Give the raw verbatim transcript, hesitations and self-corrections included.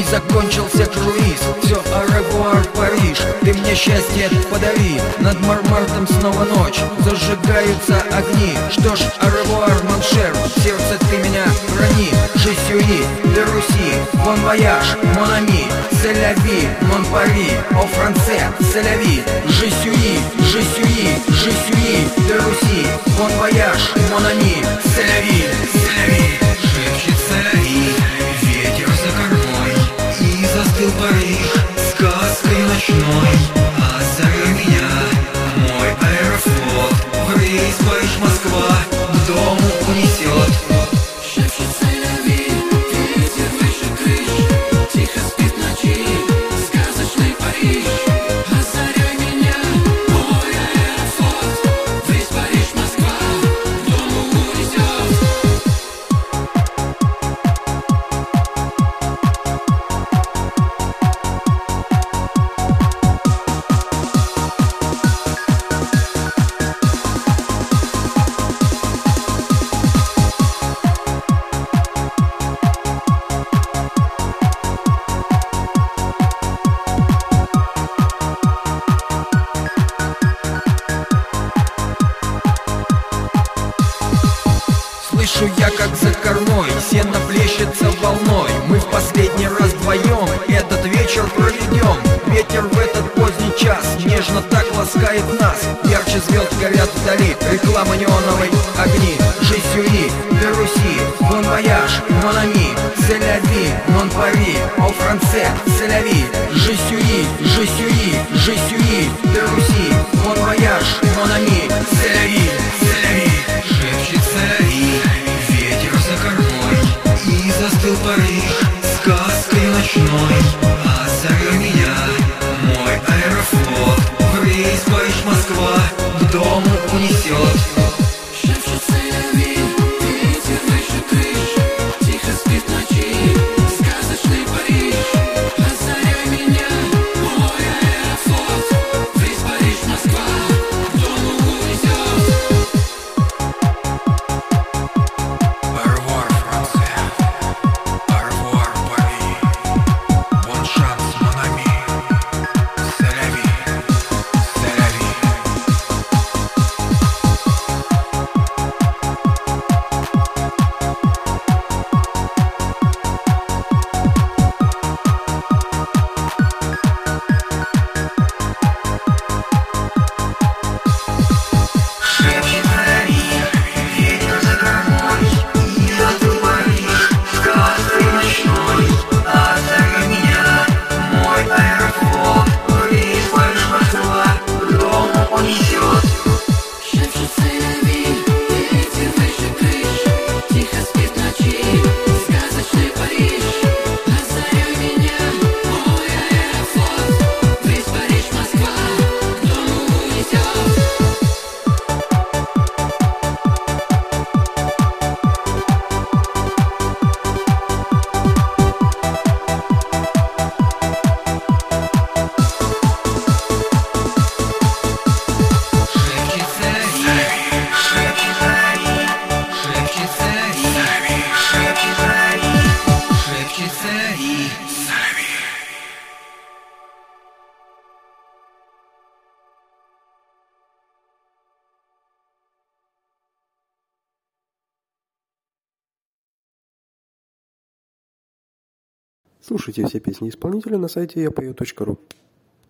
и закончился круиз. Все, au Париж, ты мне счастье подари. Над Монмартром снова ночь, зажигаются огни. Что ж, au mon cher, в сердце ты меня храни. Je suis de Russie, bon voyage, mon ami. C'est la vie, mon Paris, en français, c'est la vie. Je suis, je suis, je suis de Russie, bon voyage, mon ami. C'est la vie, c'est la vie. Шепчет соловей, ветер за кормой, и застыл Париж сказкой ночной. Озаряй меня, мой аэрофлот, в рейс Париж, Москва, к дому унесет. Шепчет соловей, ветер выше крыш, тихо спит в ночи сказочный Париж. Озаряй меня, мой аэрофлот, в рейс Париж, Москва, к дому унесет. Слышу я, как за кормой сено плещется волной. Мы в последний раз вдвоем этот вечер проведем. Ветер в этот поздний час нежно так ласкает нас. Ярче звезд горят вдали, реклама неоновой огни. Je suis de Russie, bon voyage, mon ami. C'est la vie, mon Paris, en français, c'est la vie. Je suis, je suis, je suis de Russie, bon voyage, mon ami. C'est la vie, c'est la vie. Шепчет соловей, ветер за кормой, и застыл Париж сказкой ночной. Озаряй меня, мой аэрофлот, в рейс Париж, Москва, к дому унесет. Шепчет соловей, ветер выше крыш, тихо спит в ночи сказочный Париж. Озаряй меня, мой аэрофлот, в рейс Париж, Москва, к дому унесет. Au revoir, français. Au revoir, Paris. Bonne chance, mon ami. C'est la vie, c'est la vie. Шепчет соловей, ветер за кормой, и застыл Париж сказкой ночной. Озаряй меня, мой аэрофлот, в рейс Париж, Москва, к дому унесет. Шепчет соловей, ветер выше крыш, тихо спит в ночи сказочный Париж. Озаряй меня, мой аэрофлот, в рейс Париж, Москва, к дому унесет. Шепчет соловей, шепчет соловей, шепчет соловей, шепчет соловей, шепчет соловей, соловей. Слушайте все песни исполнителя на сайте я пою точка ру.